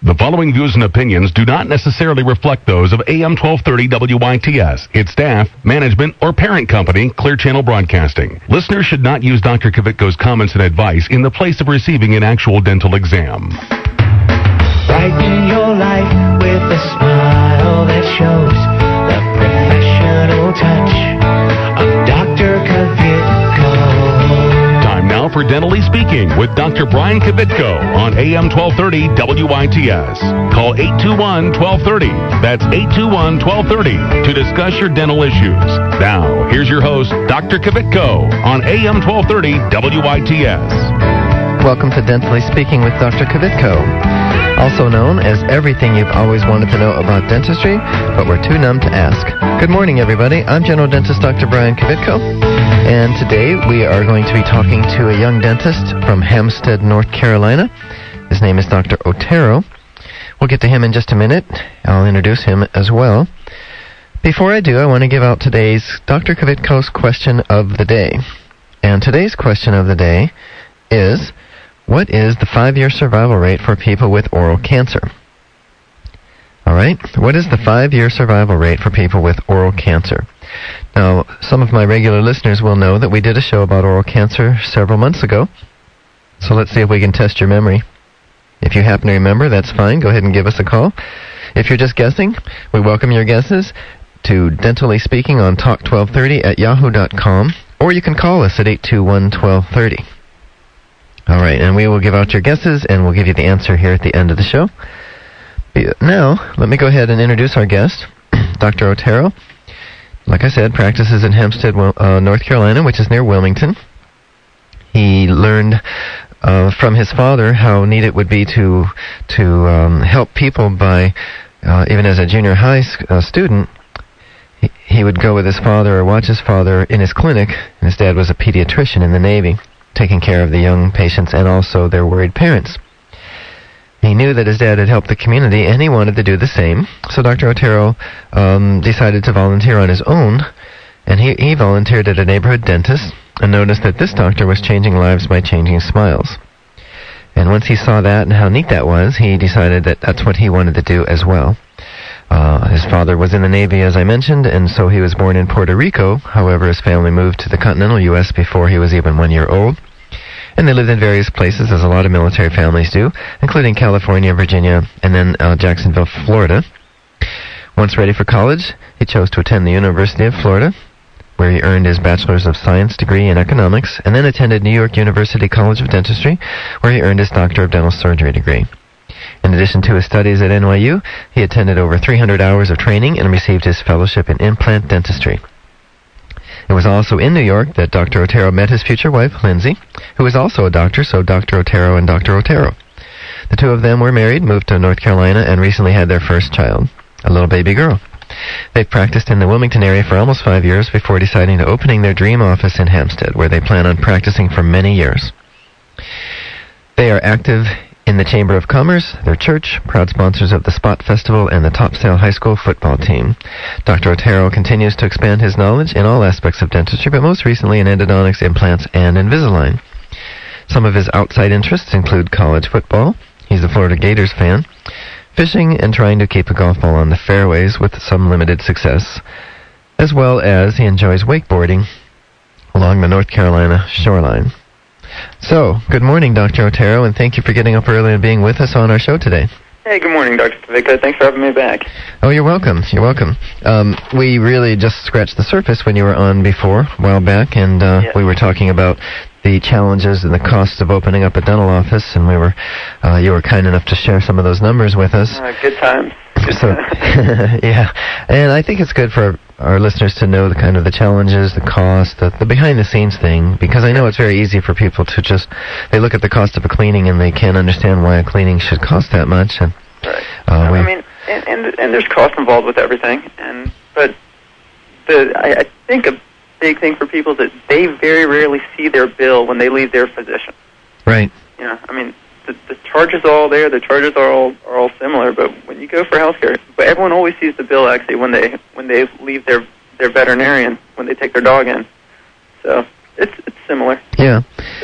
The following views and opinions do not necessarily reflect those of AM 1230 WITS, its staff, management, or parent company, Clear Channel Broadcasting. Listeners should not use Dr. Kvitko's comments and advice in the place of receiving an actual dental exam. Brighten your life with a smile that shows the professional touch of Dr. Kvitko. Time now for Dentally Speaking with Dr. Brian Kvitko on AM 1230 WITS. Call 821-1230. That's 821-1230 to discuss your dental issues. Now, here's your host, Dr. Kvitko on AM 1230 WITS. Welcome to Dentally Speaking with Dr. Kvitko, also known as everything you've always wanted to know about dentistry, but were too numb to ask. Good morning, everybody. I'm General Dentist Dr. Brian Kvitko, and today we are going to be talking to a young dentist from Hempstead, North Carolina. His name is Dr. Otero. We'll get to him in just a minute. I'll introduce him as well. Before I do, I want to give out today's Dr. Kvitko's question of the day. And today's question of the day is, what is the 5-year survival rate for people with oral cancer? All right, what is the 5-year survival rate for people with oral cancer? Now, some of my regular listeners will know that we did a show about oral cancer several months ago. So let's see if we can test your memory. If you happen to remember, that's fine. Go ahead and give us a call. If you're just guessing, we welcome your guesses to Dentally Speaking on talk1230@yahoo.com, or you can call us at 821-1230. All right, and we will give out your guesses, and we'll give you the answer here at the end of the show. Now, let me go ahead and introduce our guest, Dr. Otero. Like I said, practices in Hempstead, North Carolina, which is near Wilmington. He learned from his father how neat it would be to help people by, even as a junior high student, he would go with his father or watch his father in his clinic, and his dad was a pediatrician in the Navy, taking care of the young patients and also their worried parents. He knew that his dad had helped the community, and he wanted to do the same. So Dr. Otero decided to volunteer on his own, and he volunteered at a neighborhood dentist and noticed that this doctor was changing lives by changing smiles. And once he saw that and how neat that was, he decided that that's what he wanted to do as well. His father was in the Navy, as I mentioned, and so he was born in Puerto Rico. However, his family moved to the continental U.S. before he was even 1 year old. And they lived in various places, as a lot of military families do, including California, Virginia, and then Jacksonville, Florida. Once ready for college, he chose to attend the University of Florida, where he earned his Bachelor's of Science degree in economics, and then attended New York University College of Dentistry, where he earned his Doctor of Dental Surgery degree. In addition to his studies at NYU, he attended over 300 hours of training and received his fellowship in implant dentistry. It was also in New York that Dr. Otero met his future wife, Lindsay, who is also a doctor, so Dr. Otero and Dr. Otero. The two of them were married, moved to North Carolina, and recently had their first child, a little baby girl. They've practiced in the Wilmington area for almost 5 years before deciding to opening their dream office in Hempstead, where they plan on practicing for many years. They are active in the Chamber of Commerce, their church, proud sponsors of the Spot Festival and the Topsail High School football team. Dr. Otero continues to expand his knowledge in all aspects of dentistry, but most recently in endodontics, implants, and Invisalign. Some of his outside interests include college football. He's a Florida Gators fan. Fishing and trying to keep a golf ball on the fairways with some limited success, as well as he enjoys wakeboarding along the North Carolina shoreline. So, good morning, Dr. Otero, and thank you for getting up early and being with us on our show today. Hey, good morning, Dr. Kvitko. Thanks for having me back. Oh, you're welcome. You're welcome. We really just scratched the surface when you were on before, a while back, and we were talking about the challenges and the costs of opening up a dental office, and you were kind enough to share some of those numbers with us. Good times. So, yeah, and I think it's good for our listeners to know the kind of the challenges, the cost, the behind-the-scenes thing, because I know it's very easy for people to they look at the cost of a cleaning and they can't understand why a cleaning should cost that much. And right. I mean, and there's cost involved with everything, but I think a big thing for people is that they very rarely see their bill when they leave their physician. Right. You know, I mean, the charges are all there. The charges are all similar. But when you go for healthcare, but everyone always sees the bill actually when they leave their veterinarian, when they take their dog in. So it's similar. Yeah.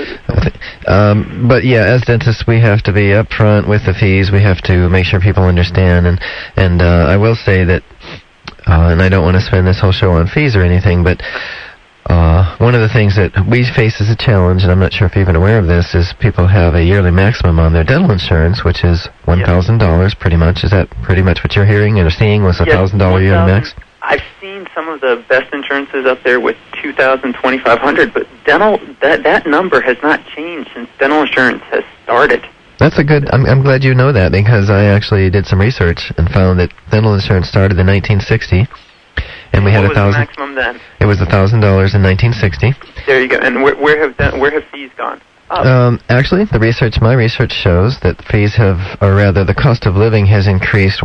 But yeah, as dentists, we have to be upfront with the fees. We have to make sure people understand. And I will say that, and I don't want to spend this whole show on fees or anything, but one of the things that we face as a challenge, and I'm not sure if you're even aware of this, is people have a yearly maximum on their dental insurance, which is $1,000 pretty much. Is that pretty much what you're hearing or seeing was a $1,000 yearly max? I've seen some of the best insurances up there with $2,000, $2,500, but dental, that number has not changed since dental insurance has started. That's a good, I'm glad you know that, because I actually did some research and found that dental insurance started in 1960. And we had $1,000 maximum then. It was $1,000 in 1960. There you go. And where have fees gone? Actually, my research shows that fees have, or rather, the cost of living has increased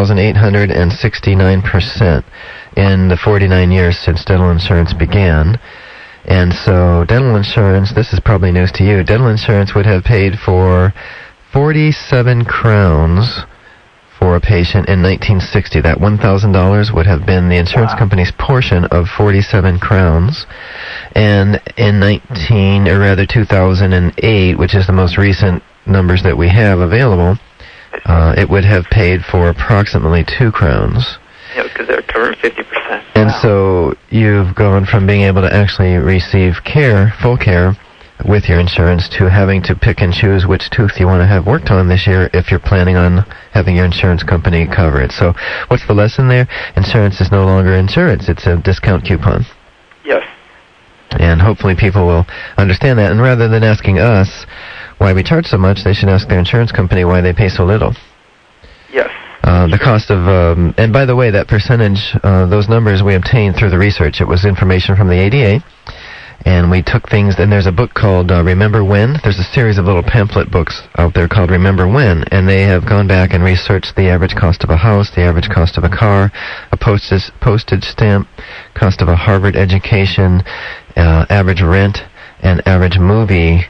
1,869% in the 49 years since dental insurance began. And so, dental insurance, this is probably news to you, dental insurance would have paid for 47 crowns for a patient in 1960. That $1,000 would have been the insurance company's portion of 47 crowns. And in 2008, which is the most recent numbers that we have available, it would have paid for approximately 2 crowns. Yeah, because they're covering 50%. And so you've gone from being able to actually receive care, full care, with your insurance to having to pick and choose which tooth you want to have worked on this year if you're planning on having your insurance company cover it. So what's the lesson there? Insurance is no longer insurance. It's a discount coupon. Yes. And hopefully people will understand that. And rather than asking us why we charge so much, they should ask their insurance company why they pay so little. Yes. The cost of, and by the way, that percentage, those numbers we obtained through the research. It was information from the ADA. And we took things, and there's a book called Remember When. There's a series of little pamphlet books out there called Remember When, and they have gone back and researched the average cost of a house, the average cost of a car, a postage stamp, cost of a Harvard education, average rent, and average movie,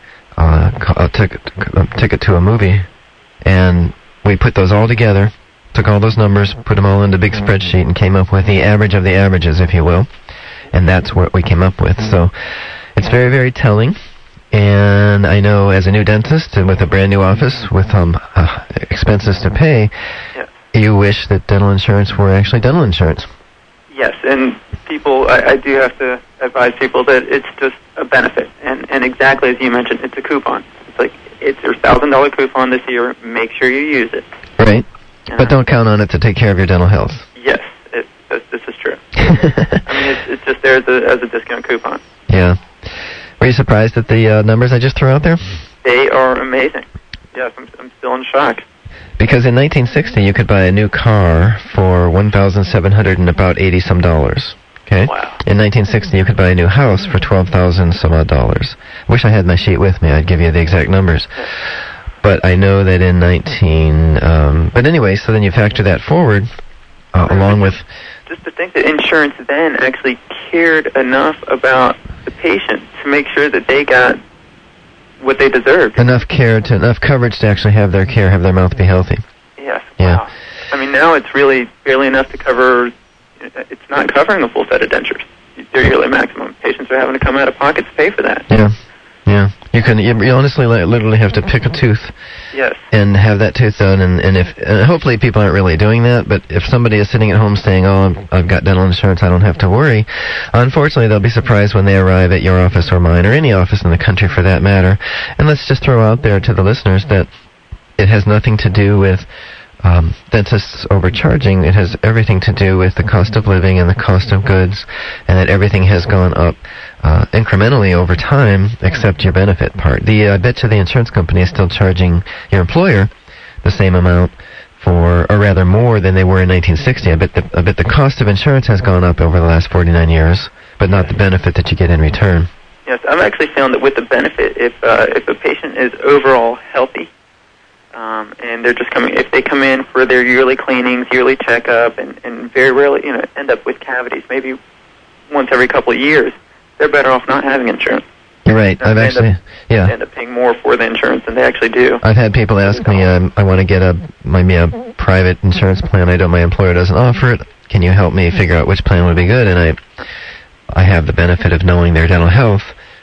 ticket to a movie. And we put those all together, took all those numbers, put them all into a big spreadsheet, and came up with the average of the averages, if you will. And that's what we came up with. So it's very, very telling. And I know as a new dentist and with a brand new office with expenses to pay, you wish that dental insurance were actually dental insurance. Yes, and people, I do have to advise people that it's just a benefit. And exactly as you mentioned, it's a coupon. It's like, it's your $1,000 coupon this year. Make sure you use it. Right. But don't count on it to take care of your dental health. Yes, this is true. I mean, it's just there as a discount coupon. Yeah. Were you surprised at the numbers I just threw out there? They are amazing. Yes, I'm still in shock. Because in 1960, you could buy a new car for $1,700 and about $80-some. Okay? Wow. In 1960, you could buy a new house for $12,000-some odd. Wish I had my sheet with me. I'd give you the exact numbers. But I know that in but anyway, so then you factor that forward, along with... Just to think that insurance then actually cared enough about the patient to make sure that they got what they deserved. Enough coverage to actually have their care, have their mouth be healthy. Yes. Yeah. Wow. I mean, now it's really barely enough to cover, it's not covering a full set of dentures. Their yearly maximum. Patients are having to come out of pocket to pay for that. Yeah. Yeah. You honestly literally have to pick a tooth. Yes. And have that tooth done, and hopefully people aren't really doing that, but if somebody is sitting at home saying, oh, I've got dental insurance, I don't have to worry, unfortunately they'll be surprised when they arrive at your office or mine, or any office in the country for that matter. And let's just throw out there to the listeners that it has nothing to do with dentists overcharging. It has everything to do with the cost of living and the cost of goods, and that everything has gone up incrementally over time, except your benefit part. I bet you the insurance company is still charging your employer the same amount or rather more than they were in 1960. I bet the cost of insurance has gone up over the last 49 years, but not the benefit that you get in return. Yes, I've actually found that with the benefit, if a patient is overall healthy, and they're just if they come in for their yearly cleanings, yearly checkup, and very rarely, end up with cavities, maybe once every couple of years, they're better off not having insurance. You're right. They end up paying more for the insurance than they actually do. I've had people ask me, I want to get a private insurance plan. My employer doesn't offer it. Can you help me figure out which plan would be good? And I have the benefit of knowing their dental health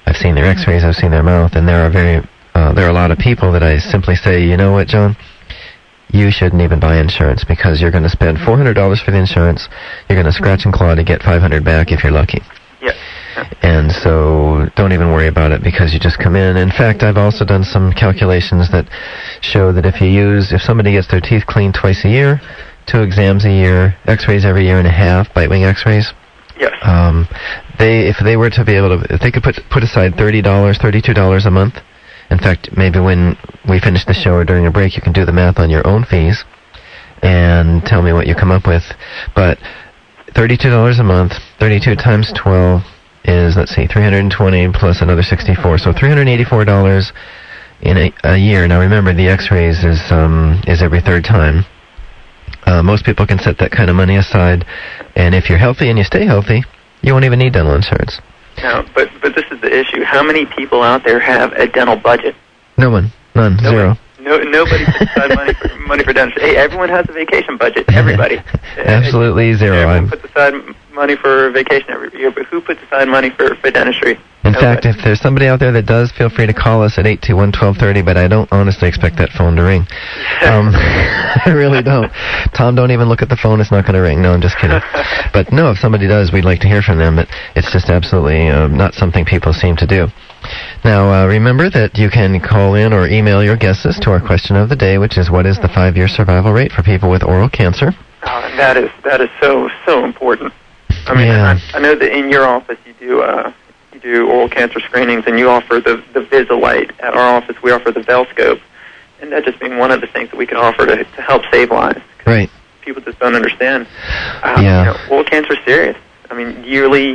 I've seen their x-rays, I've seen their mouth, and there are a lot of people that I simply say, you know what, John? You shouldn't even buy insurance because you're going to spend $400 for the insurance. You're going to scratch and claw to get $500 back if you're lucky. Yeah. And so don't even worry about it because you just come in. In fact, I've also done some calculations that show that if somebody gets their teeth cleaned twice a year, 2 exams a year, x-rays every year and a half, bite wing x-rays, yes. If they were to be able to, if they could put aside $30, $32 a month. In fact, maybe when we finish the show or during a break, you can do the math on your own fees and tell me what you come up with. But $32 a month, 32 times 12 is, let's see, 320 plus another 64. So $384 in a year. Now remember, the x-rays is every third time. Most people can set that kind of money aside. And if you're healthy and you stay healthy, you won't even need dental insurance. No, but this is the issue. How many people out there have a dental budget? No one. None. Zero. Nobody puts aside money for dental. Hey, everyone has a vacation budget. Everybody. Absolutely zero. Everyone puts aside money for vacation every year, but who puts aside money for dentistry? In fact, if there's somebody out there that does, feel free to call us at 821-1230, but I don't honestly expect that phone to ring. I really don't. Tom, don't even look at the phone. It's not going to ring. No, I'm just kidding. But no, if somebody does, we'd like to hear from them, but it's just absolutely not something people seem to do. Now, remember that you can call in or email your guesses to our question of the day, which is, what is the 5-year survival rate for people with oral cancer? Oh, and that is so important. I mean, yeah. I know that in your office you do oral cancer screenings, and you offer the Visalite. At our office, we offer the Velscope, and that just being one of the things that we can offer to help save lives. Right. People just don't understand. Yeah. Oral cancer is serious. I mean, yearly,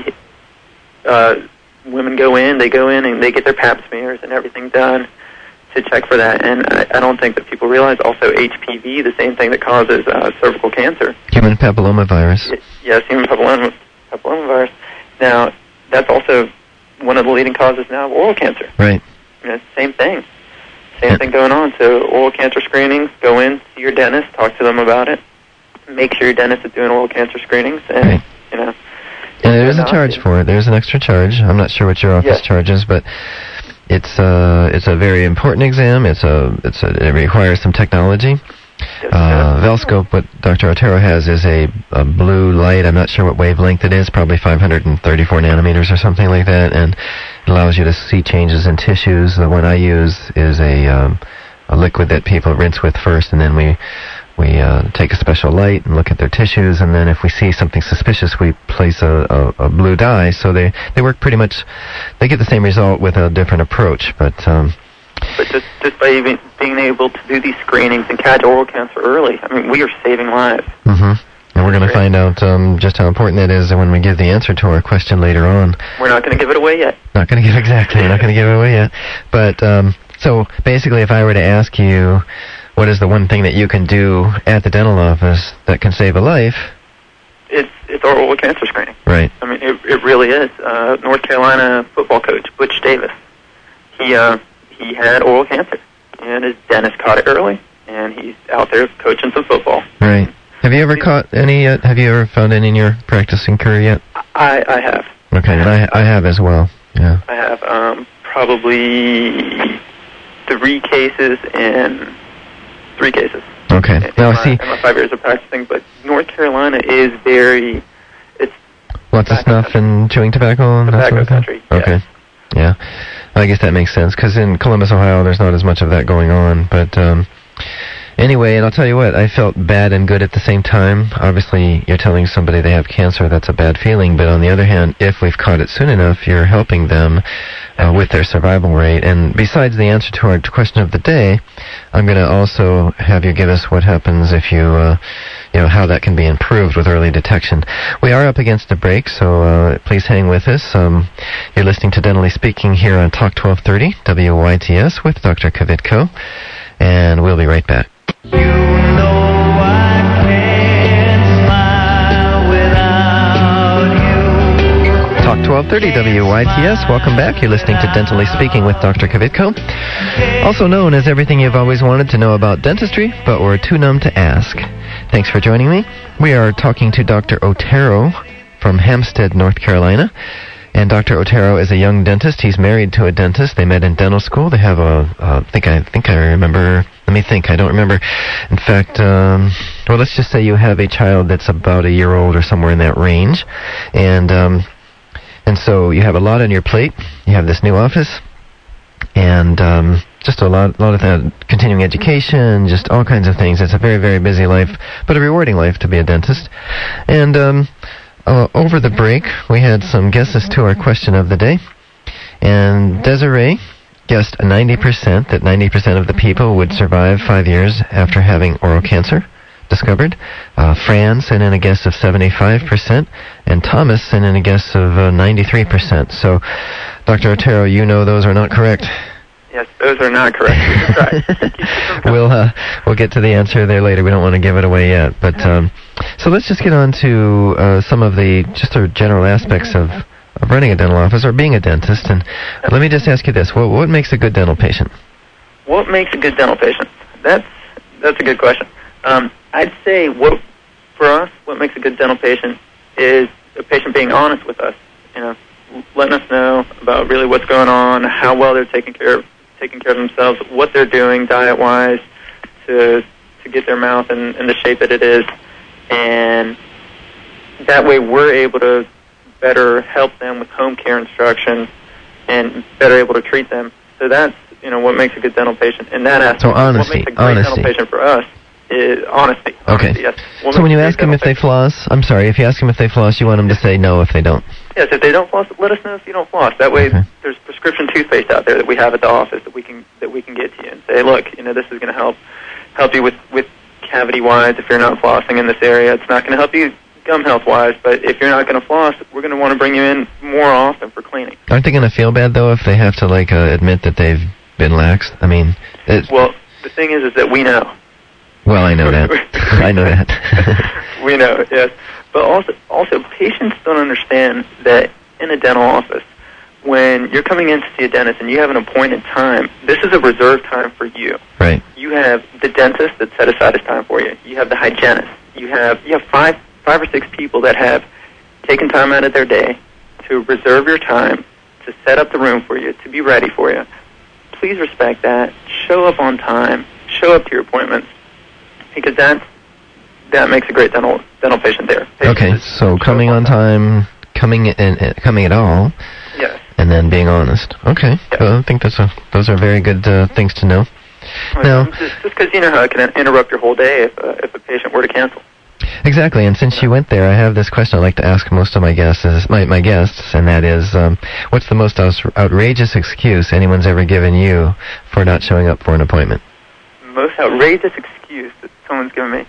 women go in and they get their pap smears and everything done to check for that. And I don't think that people realize also HPV, the same thing that causes cervical cancer. Human papillomavirus. Yes, human papillomavirus. Now, that's also one of the leading causes now of oral cancer. Right. You know, same thing. Same thing going on. So oral cancer screenings, go in, see your dentist, talk to them about it. Make sure your dentist is doing oral cancer screenings, and, right. you know. And there's a charge for it. There's an extra charge. I'm not sure what your office charges, but it's a very important exam. It requires some technology. Velscope, what Dr. Otero has is a blue light. I'm not sure what wavelength it is, probably 534 nanometers or something like that, and it allows you to see changes in tissues. The one I use is a liquid that people rinse with first, and then we take a special light and look at their tissues, and then if we see something suspicious, we place a blue dye. So they work pretty much, they get the same result with a different approach, but just by even being able to do these screenings and catch oral cancer early, I mean, we are saving lives. Mm-hmm. And we're going to find out just how important that is when we give the answer to our question later on. We're not going to give it away yet. Not going to give exactly. We're not going to give it away yet. But so basically, if I were to ask you, what is the one thing that you can do at the dental office that can save a life? It's our oral cancer screening. Right. I mean, it really is. North Carolina football coach Butch Davis, he had oral cancer, and his dentist caught it early, and he's out there coaching some football. Right. Have you ever caught any? Have you ever found any in your practicing career yet? I have. Okay, and I have as well. Yeah. I have probably 3 cases and 3 cases. Okay. Now I see. In my 5 years of practicing, but North Carolina is it's lots of snuff and chewing tobacco and that sort of thing. Country. Okay. Yeah. I guess that makes sense, because in Columbus, Ohio, there's not as much of that going on. But anyway, and I'll tell you what, I felt bad and good at the same time. Obviously, you're telling somebody they have cancer, that's a bad feeling. But on the other hand, if we've caught it soon enough, you're helping them with their survival rate. And besides the answer to our question of the day, I'm going to also have you give us what happens if you how that can be improved with early detection. We are up against a break, so please hang with us. You're listening to Dentally Speaking here on Talk 1230 WYTS with Dr. Kvitko, and we'll be right back. You know I can't smile without you. Talk 1230 WYTS. Welcome back. You're listening to Dentally Speaking with Dr. Kvitko, also known as everything you've always wanted to know about dentistry, but were too numb to ask. Thanks for joining me. We are talking to Dr. Otero from Hampstead, North Carolina. And Dr. Otero is a young dentist. He's married to a dentist. They met in dental school. They have I think I remember. Let me think. I don't remember. In fact, well, let's just say you have a child that's about a year old or somewhere in that range, and so you have a lot on your plate. You have this new office, and just a lot of that continuing education, just all kinds of things. It's a very, very busy life, but a rewarding life to be a dentist. And over the break, we had some guesses to our question of the day, and Desiree guessed 90%, that 90% of the people would survive 5 years after having oral cancer discovered. Fran sent in a guess of 75%, and Thomas sent in a guess of 93%. So, Dr. Otero, you know those are not correct. Yes, those are not correct. Right. We'll get to the answer there later. We don't want to give it away yet. But so let's just get on to some of the just the general aspects of running a dental office or being a dentist. And let me just ask you this: what makes a good dental patient? What makes a good dental patient? That's a good question. I'd say for us, what makes a good dental patient is a patient being honest with us. You know, letting us know about really what's going on, how well they're taking care of themselves, what they're doing diet-wise to get their mouth in the shape that it is, and that way we're able to better help them with home care instruction and better able to treat them. So that's what makes a good dental patient. And that aspect, so honesty, what makes a great dental patient for us is honesty. Okay. Yes. So when you ask them if they floss, I'm sorry, if you ask them if they floss, you want them to say no if they don't. Yes, if they don't floss, let us know if you don't floss. That way, there's prescription toothpaste out there that we have at the office that we can get to you and say, look, this is going to help you with cavity-wise if you're not flossing in this area. It's not going to help you gum health-wise, but if you're not going to floss, we're going to want to bring you in more often for cleaning. Aren't they going to feel bad though if they have to admit that they've been lax? I mean, well, the thing is that we know. Well, I know that. I know that. We know, yes. But also, patients don't understand that in a dental office, when you're coming in to see a dentist and you have an appointed time, this is a reserved time for you. Right. You have the dentist that set aside his time for you. You have the hygienist. You have five or six people that have taken time out of their day to reserve your time, to set up the room for you, to be ready for you. Please respect that. Show up on time. Show up to your appointments. Because that makes a great dental patient there. Okay, so coming on time, coming at all, yes, and then being honest. Okay, yes. Well, I think those are very good things to know. Well, now, just because you know how it can interrupt your whole day if a patient were to cancel. Exactly, and since you went there, I have this question I'd like to ask most of my guests, my guests, and that is, what's the most outrageous excuse anyone's ever given you for not showing up for an appointment? Most outrageous excuse that someone's given me?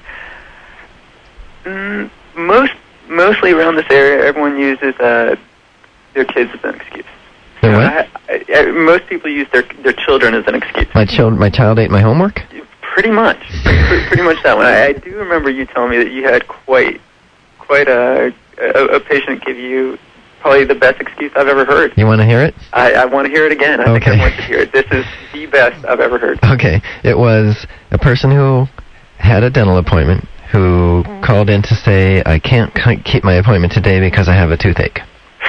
Mostly around this area, everyone uses their kids as an excuse. Their what? Most people use their children as an excuse. My child ate my homework? Pretty much. Pretty much that one. I do remember you telling me that you had quite a patient give you probably the best excuse I've ever heard. You want to hear it? I want to hear it again. I think I want to hear it. This is the best I've ever heard. Okay. It was a person who had a dental appointment who called in to say, I can't keep my appointment today because I have a toothache.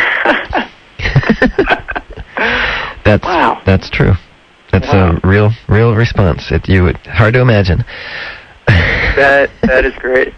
Wow. That's true. That's a real response. Hard to imagine. That is great.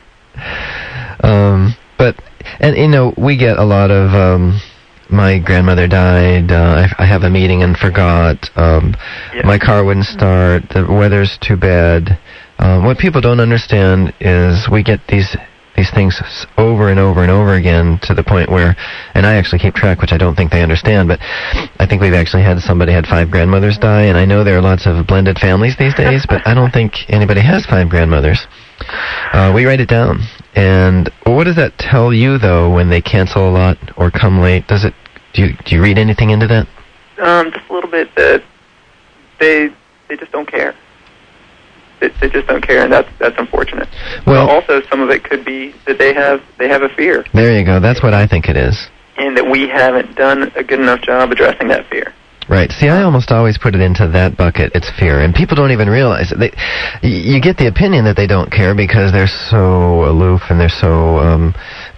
We get a lot of my grandmother died, I have a meeting and forgot, my car wouldn't start, the weather's too bad. What people don't understand is we get these things over and over and over again to the point where, and I actually keep track, which I don't think they understand, but I think we've actually had somebody had 5 grandmothers die, and I know there are lots of blended families these days, but I don't think anybody has 5 grandmothers. We write it down. And what does that tell you, though, when they cancel a lot or come late? Do you read anything into that? Just a little bit that they just don't care. They just don't care, and that's unfortunate. Well, also some of it could be that they have a fear. There you go. That's what I think it is. And that we haven't done a good enough job addressing that fear. Right. See, I almost always put it into that bucket. It's fear, and people don't even realize it. You get the opinion that they don't care because they're so aloof and they're so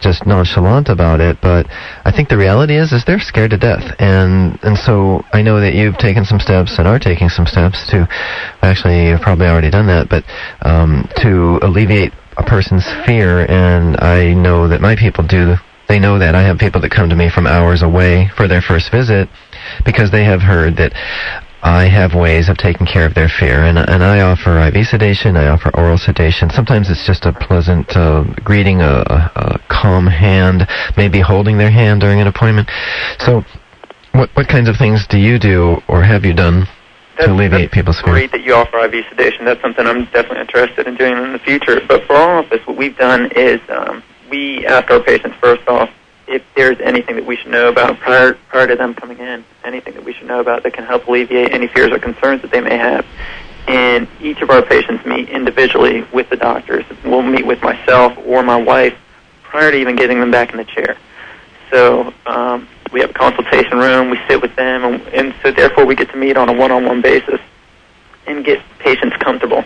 just nonchalant about it, but I think the reality is they're scared to death, and so I know that you've taken some steps and are taking some steps to, actually you've probably already done that, but to alleviate a person's fear, and I know that my people do. They know that. I have people that come to me from hours away for their first visit because they have heard that I have ways of taking care of their fear, and I offer IV sedation, I offer oral sedation. Sometimes it's just a pleasant greeting, a calm hand, maybe holding their hand during an appointment. So what kinds of things do you do or have you done to alleviate people's fear? Great that you offer IV sedation. That's something I'm definitely interested in doing in the future. But for our office, what we've done is we ask our patients first off if there's anything that we should know about prior to them coming in, anything that we should know about that can help alleviate any fears or concerns that they may have. And each of our patients meet individually with the doctors. We'll meet with myself or my wife prior to even getting them back in the chair. So we have a consultation room, we sit with them, and so therefore we get to meet on a one-on-one basis and get patients comfortable.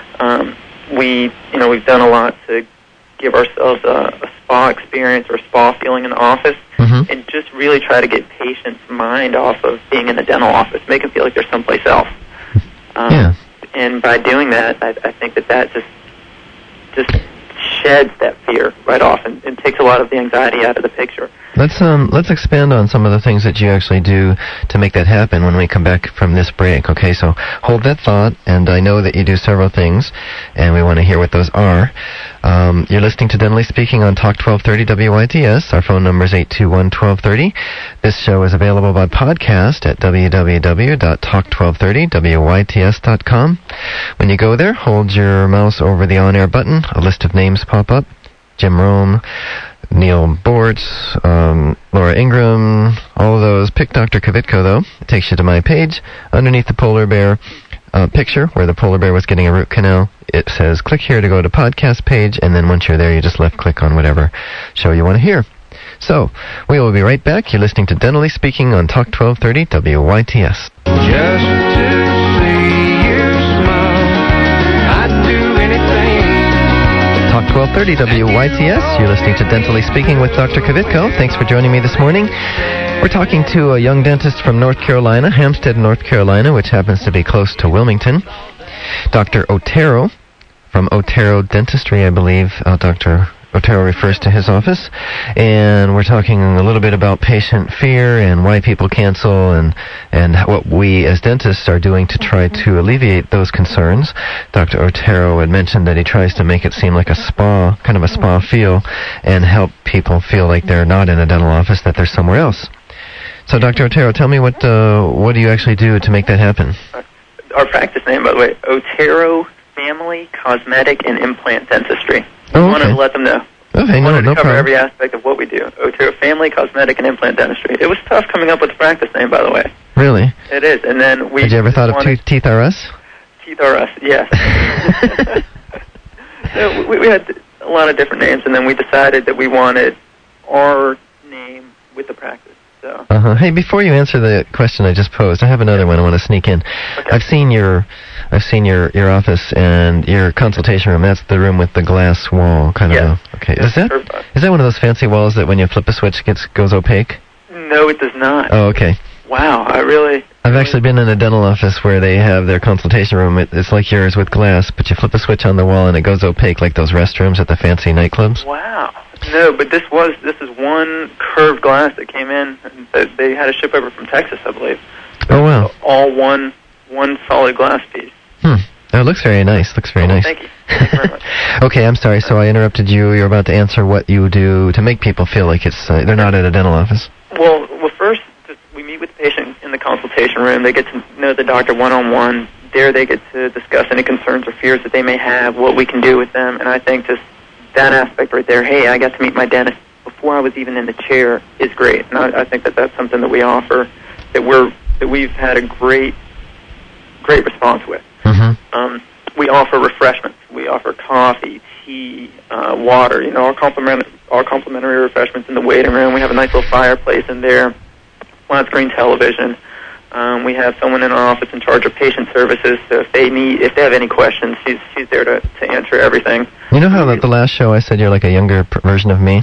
We've done a lot to give ourselves a spa experience or spa feeling in the office, and just really try to get patients' mind off of being in the dental office, make them feel like they're someplace else. And by doing that, I think that just sheds that fear right off and takes a lot of the anxiety out of the picture. Let's expand on some of the things that you actually do to make that happen when we come back from this break. Okay, so hold that thought, and I know that you do several things, and we want to hear what those are. You're listening to Dentally Speaking on Talk 1230 WITS. Our phone number is 821-1230. This show is available by podcast at www.talk1230wits.com. When you go there, hold your mouse over the on-air button. A list of names pop up. Jim Rome, Neil Bortz, Laura Ingram, all of those. Pick Dr. Kvitko, though. It takes you to my page. Underneath the polar bear picture, where the polar bear was getting a root canal, it says, click here to go to podcast page, and then once you're there, you just left-click on whatever show you want to hear. So, we will be right back. You're listening to Dentally Speaking on Talk 1230 WITS. Just to see you smile, I'd do anything. Talk 1230 WITS. You're listening to Dentally Speaking with Dr. Kvitko. Thanks for joining me this morning. We're talking to a young dentist from North Carolina, Hampstead, North Carolina, which happens to be close to Wilmington. Dr. Otero from Otero Dentistry, I believe. Dr. Otero refers to his office. And we're talking a little bit about patient fear and why people cancel and what we as dentists are doing to try to alleviate those concerns. Dr. Otero had mentioned that he tries to make it seem like a spa, kind of a spa feel, and help people feel like they're not in a dental office, that they're somewhere else. So, Dr. Otero, tell me what do you actually do to make that happen? Our practice name, by the way, Otero Family Cosmetic and Implant Dentistry. We wanted to let them know. Okay, no problem. Cover every aspect of what we do. Otero Family Cosmetic and Implant Dentistry. It was tough coming up with the practice name, by the way. Really? It is, and then we... Had you ever thought of Teeth R Us? Teeth R Us, yes. So we had a lot of different names, and then we decided that we wanted our name with the practice. So. Hey, before you answer the question I just posed, I have another one I want to sneak in. Okay. I've seen your office and your consultation room. That's the room with the glass wall, kind of. Okay. Is that one of those fancy walls that when you flip a switch goes opaque? No, it does not. Oh, okay. Wow, I've actually been in a dental office where they have their consultation room. It's like yours with glass, but you flip a switch on the wall and it goes opaque, like those restrooms at the fancy nightclubs. Wow. No, but this is one curved glass that came in. That they had to ship over from Texas, I believe. Oh, wow. All one solid glass piece. That looks very nice. Thank you. Thank you very much. Okay, I'm sorry. So I interrupted you. You're about to answer what you do to make people feel like they're not at a dental office. Well, first, we meet with the patient in the consultation room. They get to know the doctor one-on-one. There they get to discuss any concerns or fears that they may have, what we can do with them. And I think just that aspect right there, hey, I got to meet my dentist before I was even in the chair, is great. And I think that that's something that we offer, that we've had a great response with. We offer refreshments. We offer coffee, tea, water. Our complimentary refreshments in the waiting room. We have a nice little fireplace in there, flat screen television. We have someone in our office in charge of patient services. So if they have any questions, she's there to answer everything. You know how at the last show I said you're like a younger version of me?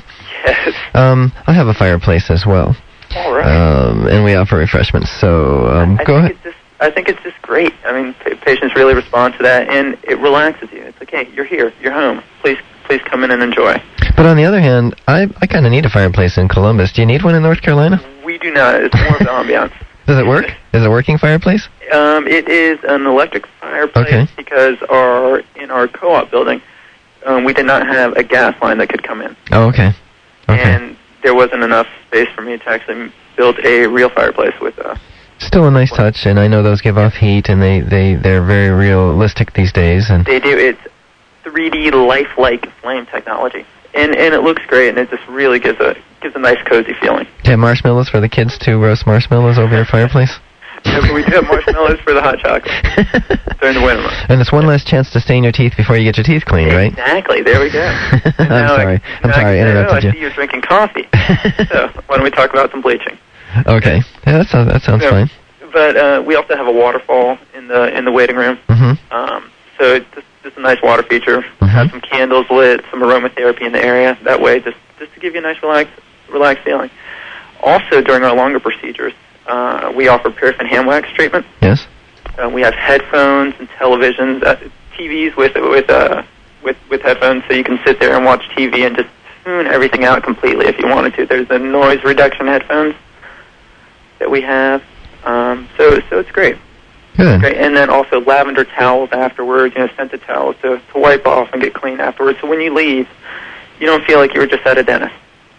Yes. I have a fireplace as well. All right. And we offer refreshments. So go ahead. I think it's just great. I mean, patients really respond to that, and it relaxes you. It's like, hey, you're here, you're home. Please come in and enjoy. But on the other hand, I kind of need a fireplace in Columbus. Do you need one in North Carolina? We do not. It's more of the ambiance. Does it work? Is it a working fireplace? It is an electric fireplace because in our co-op building, we did not have a gas line that could come in. Oh, okay. And there wasn't enough space for me to actually build a real fireplace with Still a nice touch, and I know those give off heat, and they're very realistic these days. And they do. It's 3D lifelike flame technology, and it looks great, and it just really gives a nice cozy feeling. Do you have marshmallows for the kids to roast marshmallows over your fireplace? Yeah, but we do have marshmallows for the hot chocolate during the winter months. And it's one last chance to stain your teeth before you get your teeth cleaned, right? Exactly. There we go. I'm sorry, I interrupted you. I see you're drinking coffee. So why don't we talk about some bleaching? Okay. Yeah, that sounds fine. But we also have a waterfall in the waiting room. Mm-hmm. So it's just a nice water feature. Mm-hmm. Have some candles lit, some aromatherapy in the area. That way, just to give you a nice relaxed feeling. Also, during our longer procedures, we offer paraffin hand wax treatment. Yes. We have headphones and televisions, TVs with headphones, so you can sit there and watch TV and just tune everything out completely if you wanted to. There's the noise reduction headphones that we have. So it's great. Good. Great. And then also lavender towels afterwards, scented towels to wipe off and get clean afterwards. So when you leave, you don't feel like you were just at a dentist.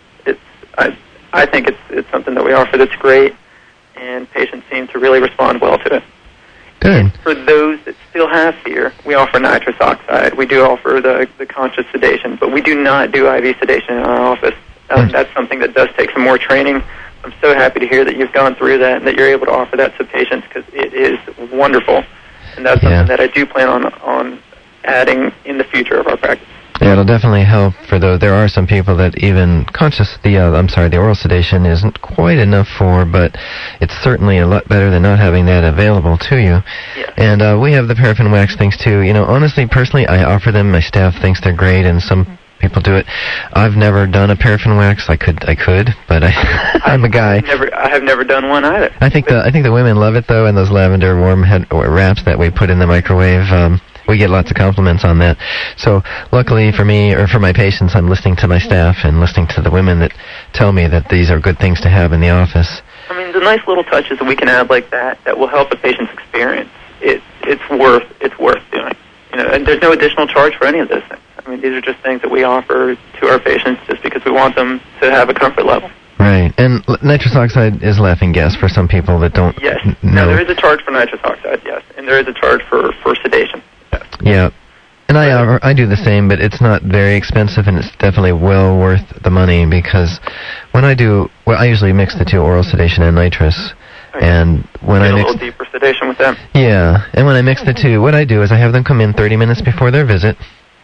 I think it's something that we offer that's great, and patients seem to really respond well to it. Good. And for those that still have fear, we offer nitrous oxide. We do offer the conscious sedation, but we do not do IV sedation in our office. That's something that does take some more training. I'm so happy to hear that you've gone through that and that you're able to offer that to patients because it is wonderful. And that's something that I do plan on adding in the future of our practice. Yeah, it'll definitely help for those. There are some people that even the oral sedation isn't quite enough for, but it's certainly a lot better than not having that available to you. Yeah. And we have the paraffin wax things too. Honestly, personally, I offer them. My staff thinks they're great, and some people do it. I've never done a paraffin wax. I could, but I'm a guy. I have never done one either. I think the women love it though, and those lavender warm head wraps that we put in the microwave. We get lots of compliments on that. So luckily for me, or for my patients, I'm listening to my staff and listening to the women that tell me that these are good things to have in the office. I mean, the nice little touches that we can add like that will help the patient's experience. It's worth doing. And there's no additional charge for any of those things. I mean, these are just things that we offer to our patients just because we want them to have a comfort level. Right. And nitrous oxide is laughing gas for some people that don't know. No, there is a charge for nitrous oxide, yes. And there is a charge for sedation. Yes. Yeah. And I do the same, but it's not very expensive, and it's definitely well worth the money because when I usually mix the two, oral sedation and nitrous. And when I mix a little deeper sedation with them. Yeah, and when I mix the two, what I do is I have them come in 30 minutes before their visit.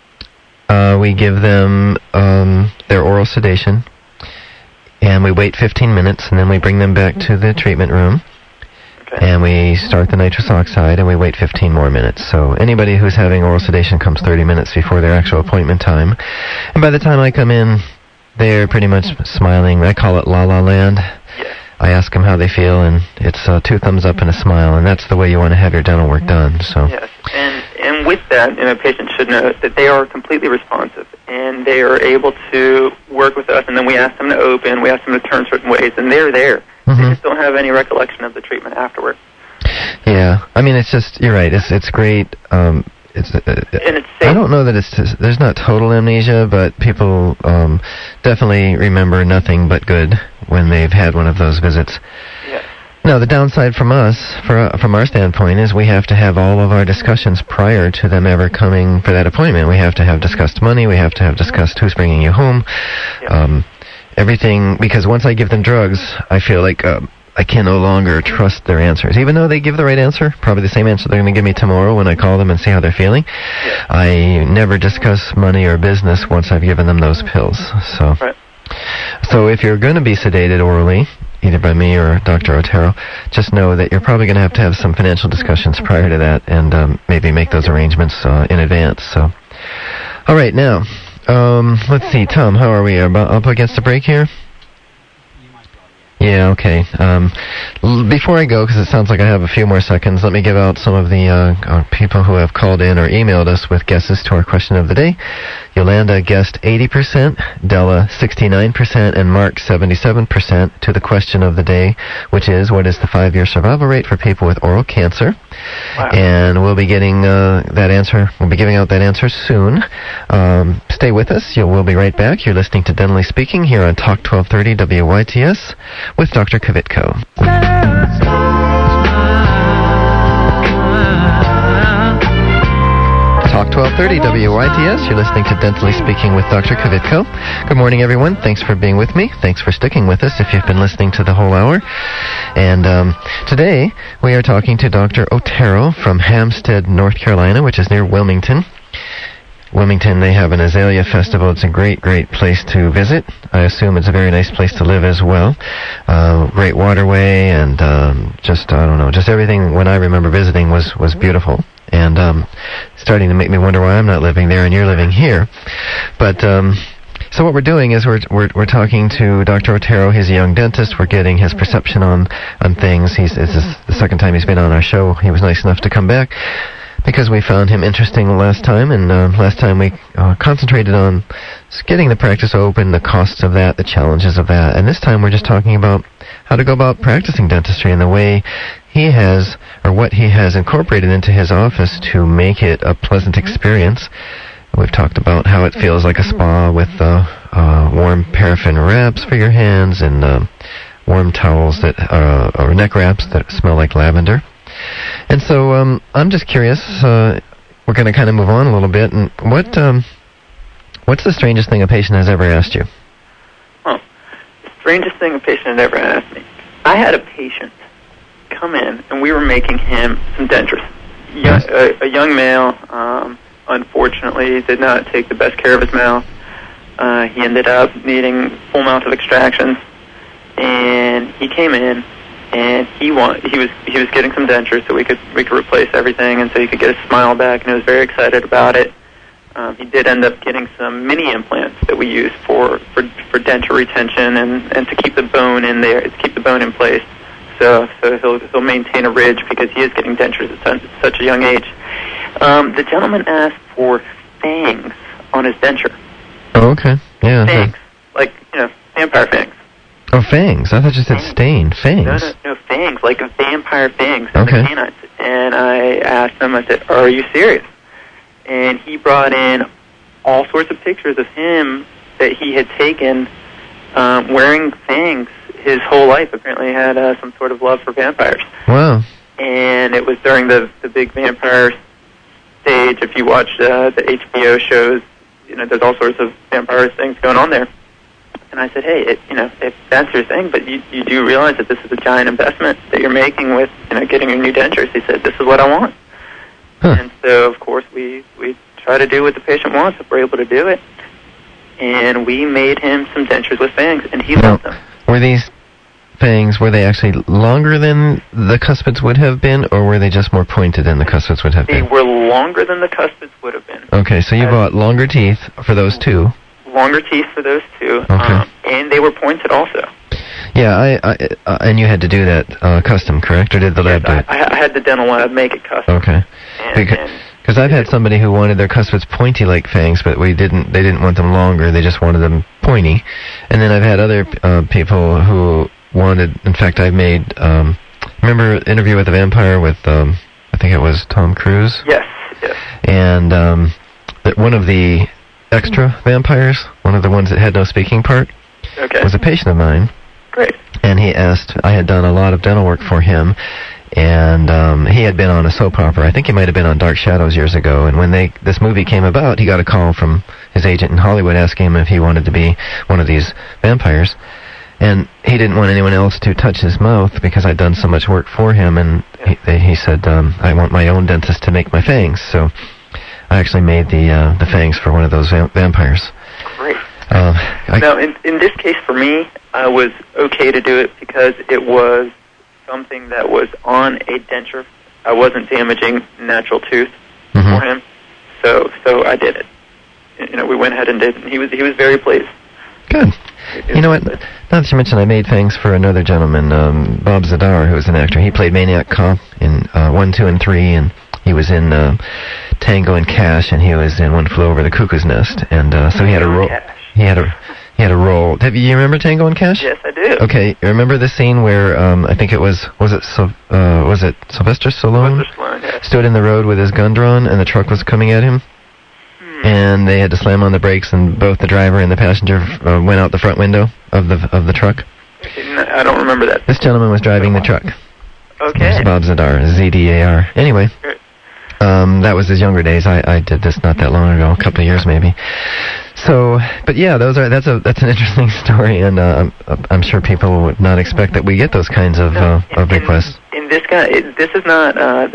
We give them their oral sedation, and we wait 15 minutes, and then we bring them back to the treatment room. And we start the nitrous oxide, and we wait 15 more minutes. So anybody who's having oral sedation comes 30 minutes before their actual appointment time. And by the time I come in, they're pretty much smiling. I call it la-la land. Yes. I ask them how they feel, and it's 2 thumbs up and a smile, and that's the way you want to have your dental work done. So. Yes, and with that, patients should know that they are completely responsive, and they are able to work with us, and then we ask them to open, we ask them to turn certain ways, and they're there. Mm-hmm. They just don't have any recollection of the treatment afterward. Yeah, I mean, it's just, you're right, it's great. And it's safe. I don't know that there's not total amnesia, but people definitely remember nothing but good when they've had one of those visits. Yes. Now, the downside from our standpoint, is we have to have all of our discussions prior to them ever coming for that appointment. We have to have discussed money. We have to have discussed who's bringing you home. Yep. Everything, because once I give them drugs, I feel like I can no longer trust their answers. Even though they give the right answer, probably the same answer they're going to give me tomorrow when I call them and see how they're feeling, I never discuss money or business once I've given them those pills. So if you're going to be sedated orally, either by me or Dr. Otero, just know that you're probably going to have some financial discussions prior to that and maybe make those arrangements in advance. So, all right, now, Let's see, Tom, how are we? About up against the break here? Yeah, okay. Before I go, because it sounds like I have a few more seconds, let me give out some of the people who have called in or emailed us with guesses to our question of the day. Yolanda guessed 80%, Della 69%, and Mark 77% to the question of the day, which is, what is the 5-year survival rate for people with oral cancer? Wow. And we'll be getting that answer. We'll be giving out that answer soon. Stay with us. We'll be right back. You're listening to Dentally Speaking here on Talk 1230 WYTS with Dr. Kvitko. Talk 1230 WYTS. You're listening to Dentally Speaking with Dr. Kvitko. Good morning, everyone. Thanks for being with me. Thanks for sticking with us if you've been listening to the whole hour. And today we are talking to Dr. Otero from Hampstead, North Carolina, which is near Wilmington. Wilmington, they have an azalea festival. It's a great, great place to visit. I assume it's a very nice place to live as well. Great waterway and just everything when I remember visiting was beautiful. And starting to make me wonder why I'm not living there and you're living here. But so what we're doing is we're talking to Dr. Otero. He's a young dentist. We're getting his perception on things. This is the second time he's been on our show. He was nice enough to come back because we found him interesting last time, and last time we concentrated on getting the practice open, the costs of that, the challenges of that, and this time we're just talking about how to go about practicing dentistry and the way he has, or what he has incorporated into his office to make it a pleasant experience. We've talked about how it feels like a spa with warm paraffin wraps for your hands and warm towels or neck wraps that smell like lavender. And so I'm just curious, we're going to kind of move on a little bit, and what's the strangest thing a patient has ever asked you? Oh, the strangest thing a patient had ever asked me. I had a patient come in, and we were making him some dentures. A young male, unfortunately, did not take the best care of his mouth. He ended up needing full mouth of extractions, and he came in. And he was getting some dentures so we could replace everything, and so he could get his smile back, and he was very excited about it. He did end up getting some mini implants that we use for denture retention and to keep the bone in there, to keep the bone in place. So he'll maintain a ridge because he is getting dentures at such a young age. The gentleman asked for fangs on his denture. Oh, okay. Yeah. Fangs, like vampire fangs. Oh, fangs. I thought you said stain. Fangs. No, fangs, like vampire fangs on the canines. And I asked him, I said, are you serious? And he brought in all sorts of pictures of him that he had taken wearing fangs his whole life. Apparently he had some sort of love for vampires. Wow. And it was during the big vampire stage. If you watch the HBO shows, there's all sorts of vampire things going on there. And I said, hey, if that's your thing, but you do realize that this is a giant investment that you're making with, getting your new dentures. He said, this is what I want. Huh. And so, of course, we try to do what the patient wants if we're able to do it. And we made him some dentures with fangs, and he loved them. Were these fangs, were they actually longer than the cuspids would have been, or were they just more pointed than the cuspids would have been? They were longer than the cuspids would have been. Okay, so you bought longer teeth for those two. Longer teeth for those two, okay. And they were pointed also. Yeah, and you had to do that custom, correct, or did the lab do it? I had the dental lab make it custom. Okay. Because I've had somebody who wanted their cuspids pointy like fangs, but they didn't want them longer, they just wanted them pointy. And then I've had other people who wanted, in fact, I made, remember Interview with the Vampire with, I think it was Tom Cruise? Yes. And one of the extra vampires, one of the ones that had no speaking part, was a patient of mine. Great. And he asked, I had done a lot of dental work for him, and he had been on a soap opera. I think he might have been on Dark Shadows years ago, and when this movie came about, he got a call from his agent in Hollywood asking him if he wanted to be one of these vampires. And he didn't want anyone else to touch his mouth because I'd done so much work for him, and he said, I want my own dentist to make my fangs. So I actually made the fangs for one of those vampires. Great. Now, in this case for me, I was okay to do it because it was something that was on a denture. I wasn't damaging natural tooth for him, so I did it. we went ahead and did, and he was very pleased. Good. You know what? Now that you mentioned, I made things for another gentleman, Bob Zadar, who was an actor. He played Maniac Cop in 1, 2, and 3, and he was in Tango and Cash, and he was in One Flew Over the Cuckoo's Nest, and so he had a role. He had a role. You remember Tango and Cash? Yes, I do. Okay, remember the scene where I think it was it Sylvester Stallone? Sylvester Stallone, yeah. Stood in the road with his gun drawn, and the truck was coming at him. And they had to slam on the brakes, and both the driver and the passenger went out the front window of the truck. I don't remember that. This gentleman was driving the truck. Okay. It was Bob Zadar, Z-D-A-R. Anyway, that was his younger days. I did this not that long ago, a couple of years maybe. So, but yeah, that's an interesting story, and I'm sure people would not expect that we get those kinds of requests. And this guy, this is not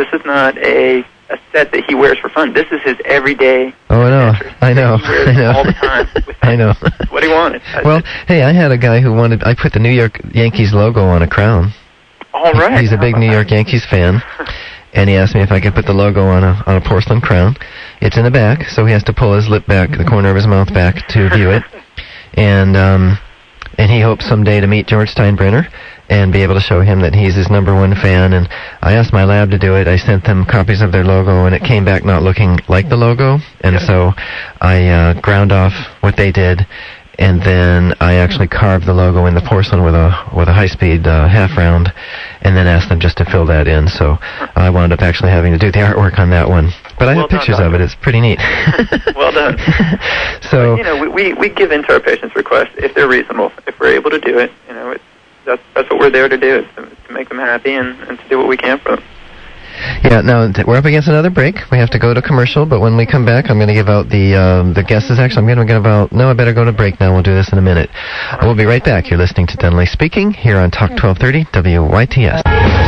a set that he wears for fun. This is his everyday. Oh, I know. He wears all the time. I know. What he wanted. Well, hey, I had a guy who I put the New York Yankees logo on a crown. All right. He's a big New York Yankees fan, and he asked me if I could put the logo on a porcelain crown. It's in the back, so he has to pull his lip back, the corner of his mouth back to view it, and he hopes someday to meet George Steinbrenner and be able to show him that he's his #1 fan. And I asked my lab to do it. I sent them copies of their logo, and it came back not looking like the logo. And so I ground off what they did, and then I actually carved the logo in the porcelain with a high-speed half round, and then asked them just to fill that in. So I wound up actually having to do the artwork on that one. But I have pictures of it. It's pretty neat. Well done. So we give in to our patients' requests if they're reasonable. If we're able to do it, that's what we're there to do, is to make them happy and to do what we can for them. Yeah, now we're up against another break. We have to go to commercial, but when we come back, I'm going to give out the guesses. Actually, I'm going to give out. No, I better go to break now. We'll do this in a minute. We'll be right back. You're listening to Dentally Speaking here on Talk 1230 WYTS.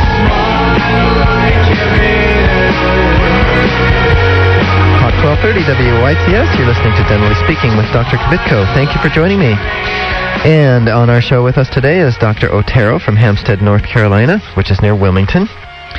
Talk 1230 WYTS. You're listening to Dentally Speaking with Dr. Kvitko. Thank you for joining me. And on our show with us today is Dr. Otero from Hampstead, North Carolina, which is near Wilmington.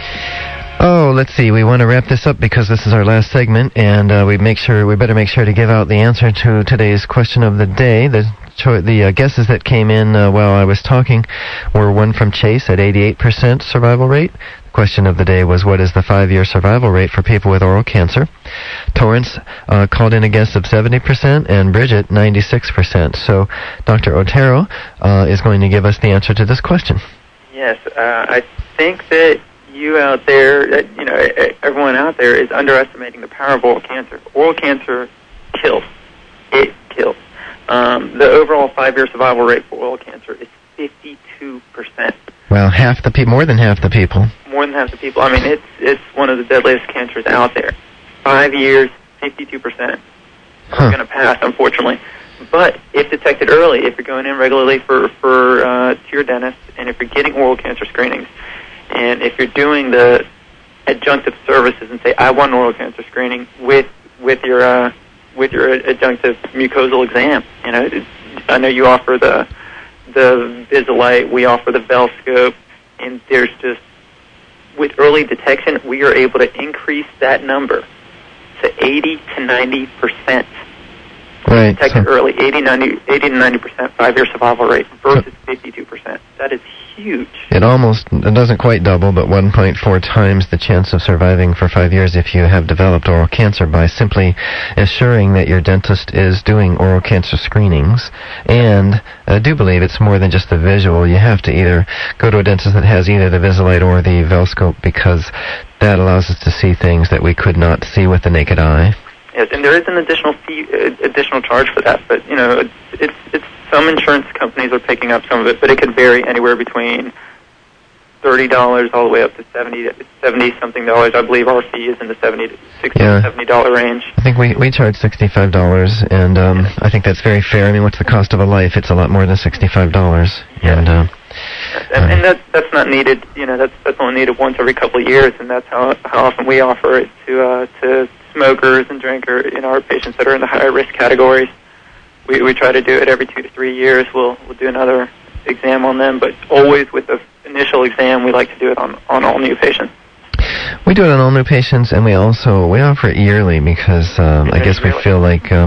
Oh, let's see. We want to wrap this up because this is our last segment, and we better make sure to give out the answer to today's question of the day. The guesses that came in while I was talking were one from Chase at 88% survival rate. The question of the day was, what is the 5-year survival rate for people with oral cancer? Torrance called in a guess of 70%, and Bridget 96%. So Dr. Otero is going to give us the answer to this question. Yes, I think that you out there, everyone out there is underestimating the power of oral cancer. Oral cancer kills. It kills. The overall 5-year survival rate for oral cancer is 52%. Well, more than half the people. More than half the people. I mean, it's one of the deadliest cancers out there. 5 years, 52% are going to pass, unfortunately. But if detected early, if you're going in regularly to your dentist, and if you're getting oral cancer screenings, and if you're doing the adjunctive services and say, I want an oral cancer screening with your adjunctive mucosal exam. I know you offer the Visalite, we offer the Velscope, and there's just, with early detection, we are able to increase that number to 80 to 90%. Right. Detected early, 80 to 90% 5-year survival rate versus 52%. That is huge. It doesn't quite double, but 1.4 times the chance of surviving for 5 years if you have developed oral cancer by simply assuring that your dentist is doing oral cancer screenings. And I do believe it's more than just the visual. You have to either go to a dentist that has either the Visalite or the Velscope, because that allows us to see things that we could not see with the naked eye. Yes, and there is an additional charge for that, but it's some insurance companies are picking up some of it, but it could vary anywhere between $30 all the way up to $70 something dollars. I believe our fee is in the $60 to $70 range. I think we charge $65, and I think that's very fair. I mean, what's the cost of a life? It's a lot more than $65. Yeah. And that's not needed. That's only needed once every couple of years, and that's how often we offer it to smokers and drinkers, our patients that are in the higher risk categories. We try to do it every 2 to 3 years. We'll do another exam on them, but always with the initial exam, we like to do it on all new patients. We do it on all new patients, and we offer it yearly because I guess we feel like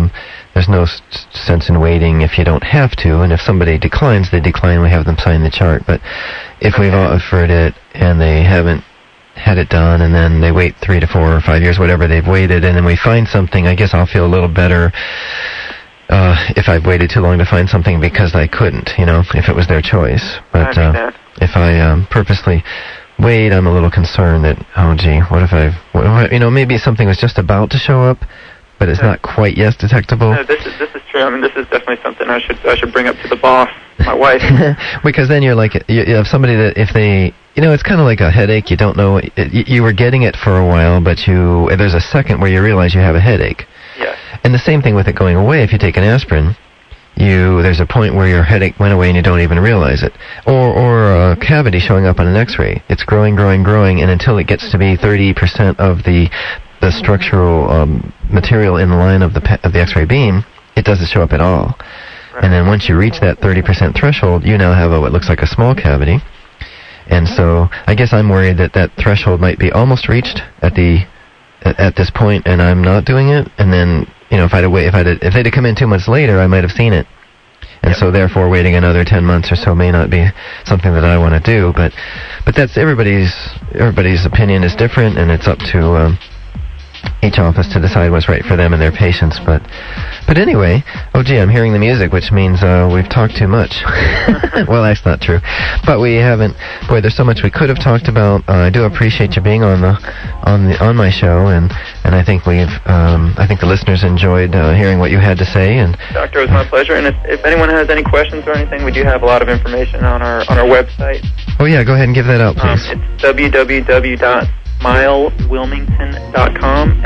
there's no sense in waiting if you don't have to, and if somebody declines, they decline, we have them sign the chart. But if we've offered it and they haven't had it done, and then they wait 3 to 4 or 5 years, whatever they've waited, and then we find something, I guess I'll feel a little better if I've waited too long to find something because I couldn't, if it was their choice. But if I purposely wait, I'm a little concerned that, oh gee, what if maybe something was just about to show up, but it's not quite yet detectable. No, this is true. I mean, this is definitely something I should bring up to the boss, my wife. Because then you're like, you have somebody that if they, it's kind of like a headache. You don't know, you were getting it for a while, but there's a second where you realize you have a headache. Yes. And the same thing with it going away. If you take an aspirin, there's a point where your headache went away and you don't even realize it. Or a cavity showing up on an X-ray. It's growing, and until it gets to be 30% of the structural material in the line of the X-ray beam, it doesn't show up at all. Right. And then once you reach that 30% threshold, you now have what looks like a small cavity. And so I guess I'm worried that threshold might be almost reached at this point, and I'm not doing it. And then if they'd have come in 2 months later, I might have seen it. And so therefore waiting another 10 months or so may not be something that I want to do. But that's everybody's opinion is different, and it's up to each office to decide what's right for them and their patients. But anyway, oh gee, I'm hearing the music, which means we've talked too much. Well, that's not true, but we haven't. Boy, there's so much we could have talked about. I do appreciate you being on my show, and I think I think the listeners enjoyed hearing what you had to say. And Doctor, it was my pleasure. And if anyone has any questions or anything, we do have a lot of information on our website. Oh yeah, go ahead and give that out, please. It's www.smilewilmington.com.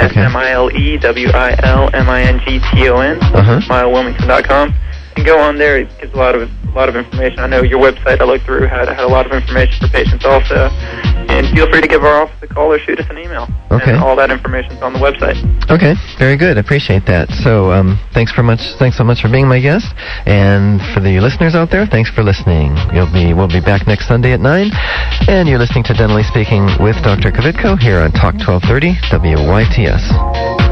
SMILEWILMINGTON. SmileWilmington.com. And go on there. It gives a lot of information. I know your website I looked through had a lot of information for patients also. And feel free to give our office a call or shoot us an email. Okay. And all that information's on the website. Okay, very good. Appreciate that. So thanks so much for being my guest. And for the listeners out there, thanks for listening. We'll be back next Sunday at 9. And you're listening to Dentally Speaking with Dr. Kvitko here on Talk 1230 WYTS.